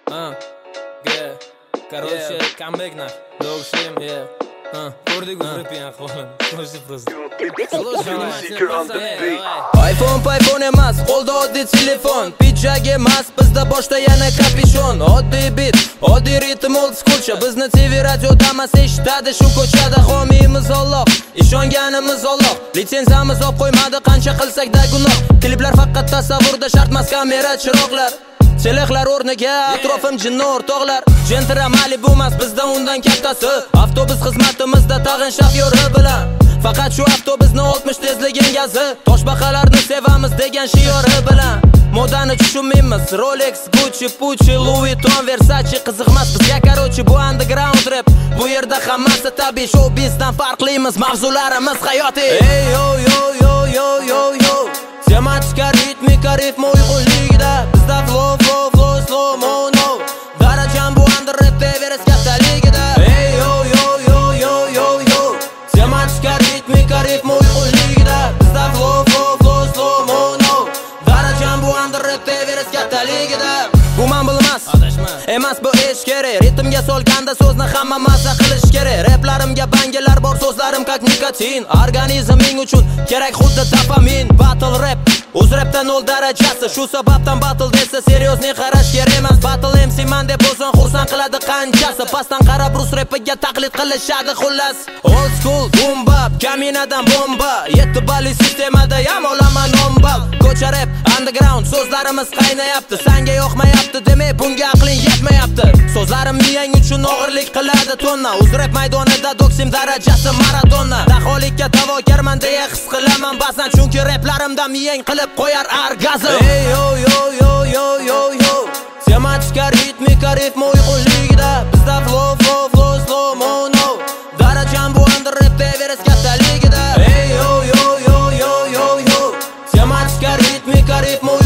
Короче, камбэк на Догшим, Кордик рэпи ахвалан. Слушай просто. iPhone payphone emas, qo'lda oddiy telefon. Pidjak emas, bizda boshda yana kapishon. Oddiy bit, oddiy ritm old schoolcha. Bizni TV radiodamas eshitadi shu ko'chada. Homiyimiz Alloh, ishonganimiz Alloh. Litsenziyamiz olib qo'ymadi qancha qilsak-da gunoh. Kliplar faqat tasavvurda, shartmas kamera, chiroqlar. Selexlar o'rniga atrofim jinni o'rtoqlar. Gentra Malibu emas, bizda undan kattasi. Avtobus xizmatimizda tag'in shofyori bilan. Faqat shu avtobusni 60 tezligin gazi. Toshbaqalarni sevamiz degan shiori bilan. Modani tushunmaymiz. Rolex, Gucci, Pucci, Louis Vuitton, Versace qiziqmas bizga. Короче, bu underground rap. Bu yerda hammasi tabiiy, showbizdan farqlimiz. Mavzularimiz hayotiy. Ey yo yo yo yo yo yo. Tematika, ritmika, ritm uyg'unligida. Bizda flow slow mono. Darajam bu under rap Everest kattaligida. Ey yo yo yo yo yo yo. Tematika, ritmika, ritm uyg'unligida. Bizda flow slow mono. Darajam bu under rap Everest kattaligida. Bu man bilmas, emas bu ish kerak. Ritmga solganda so'zni hamma mazza qilish kerak. Raplarimga bangilar bor, so'zlarim как nikotin. Organizming uchun kerak xuddi dopamin. Battle rap o'z rapdan 0 darajasi. Shu sababdan battle desa seriozniy qarash kerak emas. Battle MC man deb o'zin xursand qiladi qanchasi. Pastdan qarab rus rapiga taqlid qilishadi xullas. Old school boom bap, kaminadan bomba. 7 balli sistemada ham olaman 10 ball. Ko'cha rap underground, so'zlarimiz qaynayapti. Senga yoqmayapti demak bunga aqling yetmayapti. So'zlarim miyang uchun og'irlik qiladi tonna. O'z rap maydonida doksim darajasi Maradona. Daholikka tavokarman deya his qilaman ba'zan, chunki raplarimda miyang qilib qo'yar orgazm. Ey yo yo yo yo yo yo. Tematika, ritmika, ritm uyg'unligida. Bizda flow slow mono. Darajam bu under rap Everest kattaligida. Ey yo yo yo yo yo yo. Tematika, ritmika, ritm